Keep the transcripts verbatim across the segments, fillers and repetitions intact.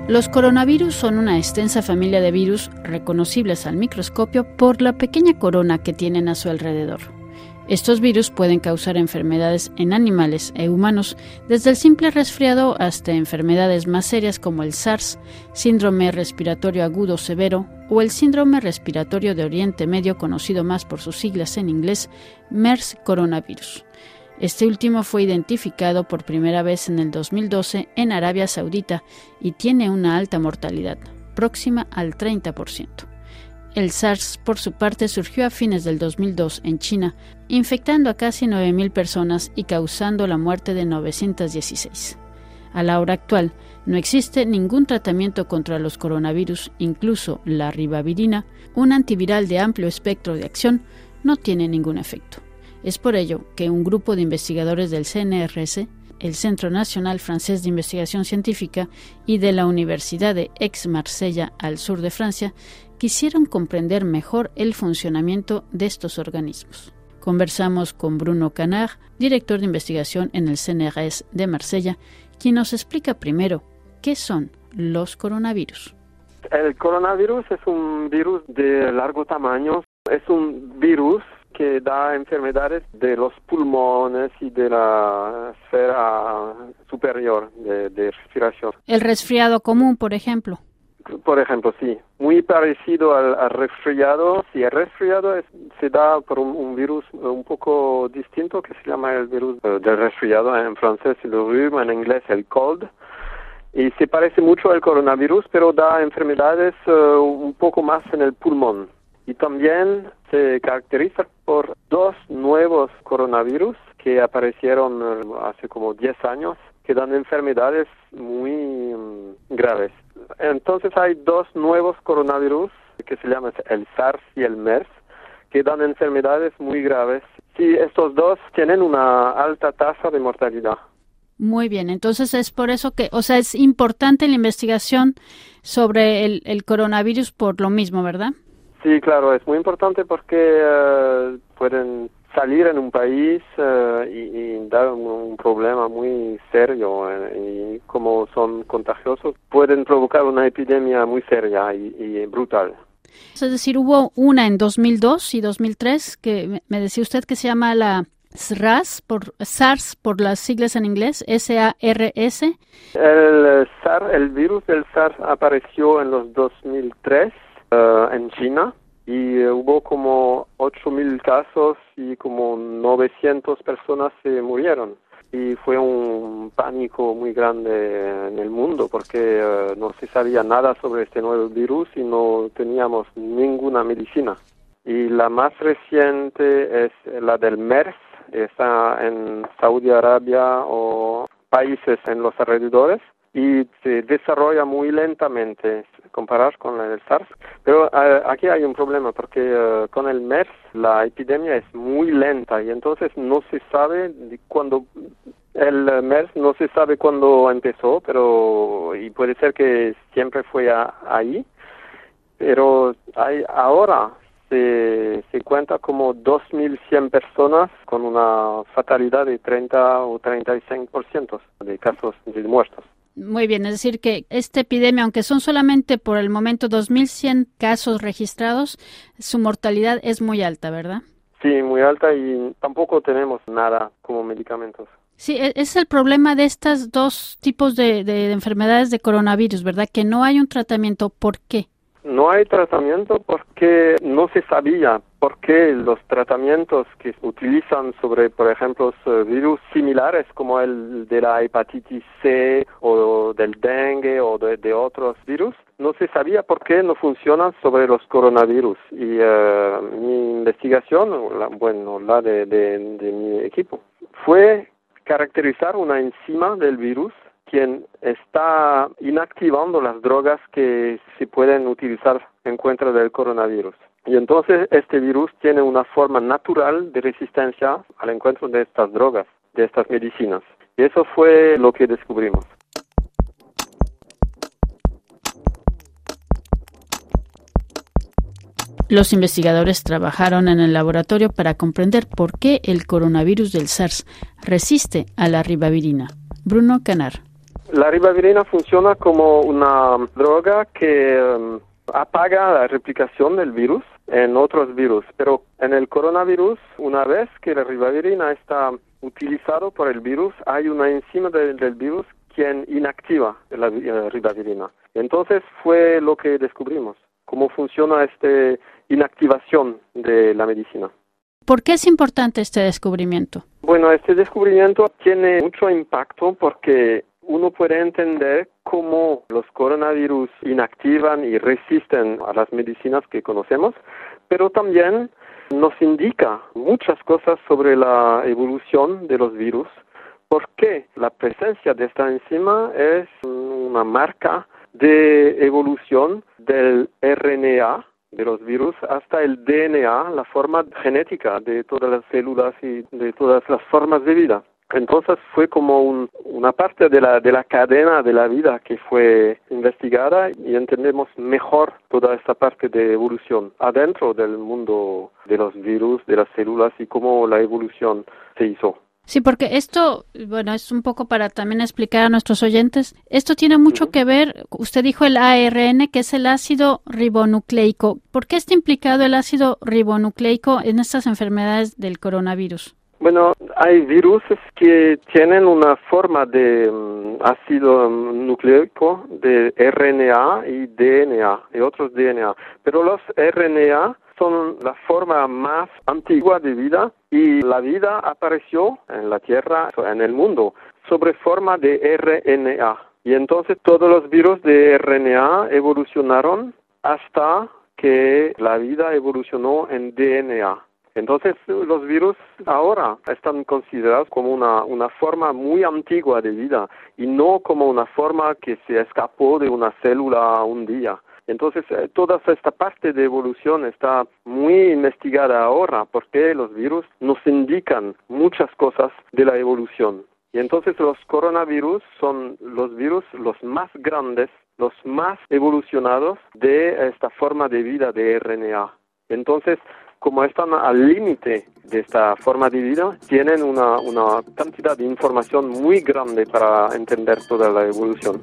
Los coronavirus son una extensa familia de virus reconocibles al microscopio por la pequeña corona que tienen a su alrededor. Estos virus pueden causar enfermedades en animales e humanos, desde el simple resfriado hasta enfermedades más serias como el SARS, síndrome respiratorio agudo severo, o el síndrome respiratorio de Oriente Medio, conocido más por sus siglas en inglés, MERS coronavirus. Este último fue identificado por primera vez en el dos mil doce en Arabia Saudita y tiene una alta mortalidad, próxima al treinta por ciento. El SARS, por su parte, surgió a fines del dos mil dos en China, infectando a casi nueve mil personas y causando la muerte de novecientos dieciséis. A la hora actual, no existe ningún tratamiento contra los coronavirus, incluso la ribavirina, un antiviral de amplio espectro de acción, no tiene ningún efecto. Es por ello que un grupo de investigadores del C N R S, el Centro Nacional Francés de Investigación Científica, y de la Universidad de Aix-Marsella, al sur de Francia, quisieron comprender mejor el funcionamiento de estos organismos. Conversamos con Bruno Canard, director de investigación en el C N R S de Marsella, quien nos explica primero qué son los coronavirus. El coronavirus es un virus de largo tamaño. Es un virus que da enfermedades de los pulmones y de la esfera superior de, de respiración. El resfriado común, por ejemplo. Por ejemplo, sí. Muy parecido al, al resfriado. Sí, el resfriado es, se da por un, un virus un poco distinto que se llama el virus uh, del resfriado. En francés el rhume, en inglés el cold. Y se parece mucho al coronavirus, pero da enfermedades uh, un poco más en el pulmón. Y también se caracteriza por dos nuevos coronavirus que aparecieron hace como diez años, que dan enfermedades muy um, graves. Entonces hay dos nuevos coronavirus que se llaman el SARS y el MERS, que dan enfermedades muy graves. Sí, estos dos tienen una alta tasa de mortalidad. Muy bien, entonces es por eso que, o sea, es importante la investigación sobre el, el coronavirus por lo mismo, ¿verdad? Sí, claro, es muy importante porque uh, pueden salir en un país uh, y, y dar un, un problema muy serio eh, y como son contagiosos pueden provocar una epidemia muy seria y, y brutal. Es decir, hubo una en dos mil dos y dos mil tres que me decía usted que se llama la SARS por SARS por las siglas en inglés, S A R S. El SARS, el virus del SARS apareció en los dos mil tres. Uh, en China y uh, hubo como ocho mil casos y como novecientas personas se murieron y fue un pánico muy grande en el mundo porque uh, no se sabía nada sobre este nuevo virus y no teníamos ninguna medicina. Y la más reciente es la del MERS, está en Saudi Arabia o países en los alrededores y se desarrolla muy lentamente comparar con la del SARS, pero uh, aquí hay un problema porque uh, con el MERS la epidemia es muy lenta y entonces no se sabe cuándo el MERS no se sabe cuándo empezó, pero y puede ser que siempre fue a, ahí, pero hay ahora se se cuenta como dos mil cien personas con una fatalidad de treinta o treinta y cinco por ciento de casos de muertos. Muy bien, es decir que esta epidemia, aunque son solamente por el momento dos mil cien casos registrados, su mortalidad es muy alta, ¿verdad? Sí, muy alta y tampoco tenemos nada como medicamentos. Sí, es el problema de estos dos tipos de, de enfermedades de coronavirus, ¿verdad? Que no hay un tratamiento. ¿Por qué? No hay tratamiento porque no se sabía por qué los tratamientos que se utilizan sobre, por ejemplo, virus similares como el de la hepatitis C o del dengue o de, de otros virus, no se sabía por qué no funcionan sobre los coronavirus. Y uh, mi investigación, la, bueno, la de, de, de mi equipo, fue caracterizar una enzima del virus quien está inactivando las drogas que se pueden utilizar en contra del coronavirus. Y entonces este virus tiene una forma natural de resistencia al encuentro de estas drogas, de estas medicinas. Y eso fue lo que descubrimos. Los investigadores trabajaron en el laboratorio para comprender por qué el coronavirus del SARS resiste a la ribavirina. Bruno Canard. La ribavirina funciona como una droga que um, apaga la replicación del virus en otros virus, pero en el coronavirus, una vez que la ribavirina está utilizado por el virus, hay una enzima de, del virus quien inactiva la, la ribavirina. Entonces fue lo que descubrimos, cómo funciona esta inactivación de la medicina. ¿Por qué es importante este descubrimiento? Bueno, este descubrimiento tiene mucho impacto porque uno puede entender cómo los coronavirus inactivan y resisten a las medicinas que conocemos, pero también nos indica muchas cosas sobre la evolución de los virus, porque la presencia de esta enzima es una marca de evolución del R N A de los virus hasta el D N A, la forma genética de todas las células y de todas las formas de vida. Entonces fue como un, una parte de la, de la cadena de la vida que fue investigada y entendemos mejor toda esta parte de evolución adentro del mundo de los virus, de las células y cómo la evolución se hizo. Sí, porque esto, bueno, es un poco para también explicar a nuestros oyentes, esto tiene mucho uh-huh. que ver, usted dijo el A R N, que es el ácido ribonucleico. ¿Por qué está implicado el ácido ribonucleico en estas enfermedades del coronavirus? Bueno, hay virus que tienen una forma de um, ácido um, nucleico de R N A y D N A, y otros D N A, pero los R N A son la forma más antigua de vida y la vida apareció en la Tierra, en el mundo, sobre forma de R N A. Y entonces todos los virus de R N A evolucionaron hasta que la vida evolucionó en D N A. Entonces los virus ahora están considerados como una, una forma muy antigua de vida y no como una forma que se escapó de una célula un día. Entonces, eh, toda esta parte de evolución está muy investigada ahora porque los virus nos indican muchas cosas de la evolución. Y entonces los coronavirus son los virus los más grandes, los más evolucionados de esta forma de vida de R N A. Entonces, como están al límite de esta forma de vida, tienen una, una cantidad de información muy grande para entender toda la evolución.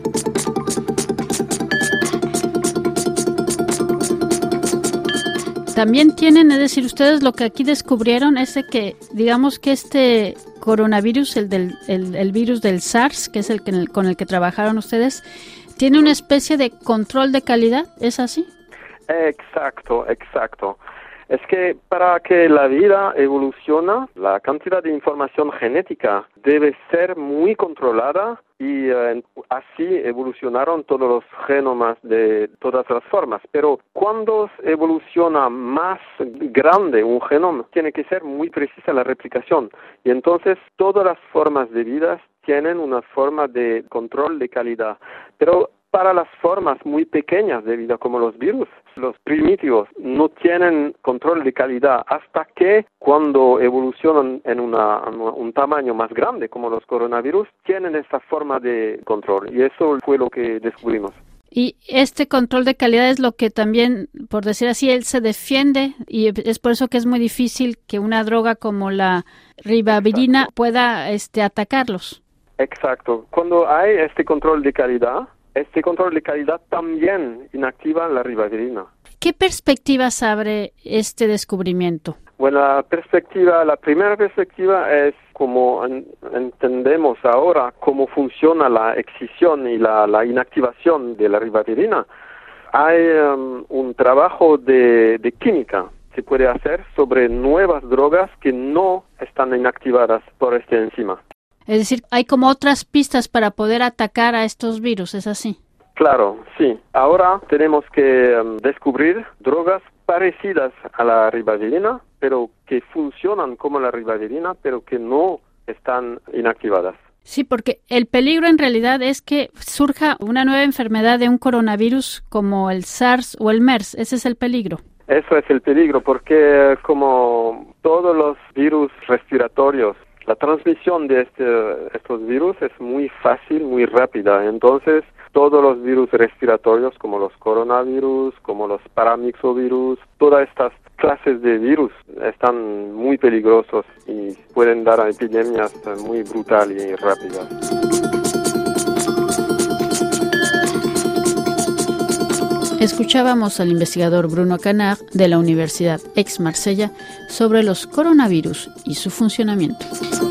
También tienen, es decir, ustedes lo que aquí descubrieron es de que, digamos que este coronavirus, el del el, el virus del SARS, que es el, que, el con el que trabajaron ustedes, tiene una especie de control de calidad, ¿es así? Exacto, exacto. Es que para que la vida evolucione, la cantidad de información genética debe ser muy controlada y eh, así evolucionaron todos los genomas de todas las formas. Pero cuando evoluciona más grande un genoma, tiene que ser muy precisa la replicación. Y entonces todas las formas de vida tienen una forma de control de calidad. Pero para las formas muy pequeñas de vida, como los virus, los primitivos no tienen control de calidad hasta que cuando evolucionan en una, un tamaño más grande, como los coronavirus, tienen esta forma de control. Y eso fue lo que descubrimos. Y este control de calidad es lo que también, por decir así, él se defiende y es por eso que es muy difícil que una droga como la ribavirina Exacto. pueda este, atacarlos. Exacto. Cuando hay este control de calidad, este control de calidad también inactiva la ribavirina. ¿Qué perspectivas abre este descubrimiento? Bueno, la perspectiva, la primera perspectiva es como en, entendemos ahora cómo funciona la excisión y la, la inactivación de la ribavirina. Hay um, un trabajo de, de química que se puede hacer sobre nuevas drogas que no están inactivadas por esta enzima. Es decir, hay como otras pistas para poder atacar a estos virus, ¿es así? Claro, sí. Ahora tenemos que um, descubrir drogas parecidas a la ribavirina, pero que funcionan como la ribavirina, pero que no están inactivadas. Sí, porque el peligro en realidad es que surja una nueva enfermedad de un coronavirus como el SARS o el MERS. Ese es el peligro. Eso es el peligro, porque como todos los virus respiratorios, la transmisión de este, estos virus es muy fácil, muy rápida. Entonces, todos los virus respiratorios, como los coronavirus, como los paramyxovirus, todas estas clases de virus están muy peligrosos y pueden dar a epidemias muy brutales y rápidas. Escuchábamos al investigador Bruno Canard de la Universidad Aix-Marsella sobre los coronavirus y su funcionamiento.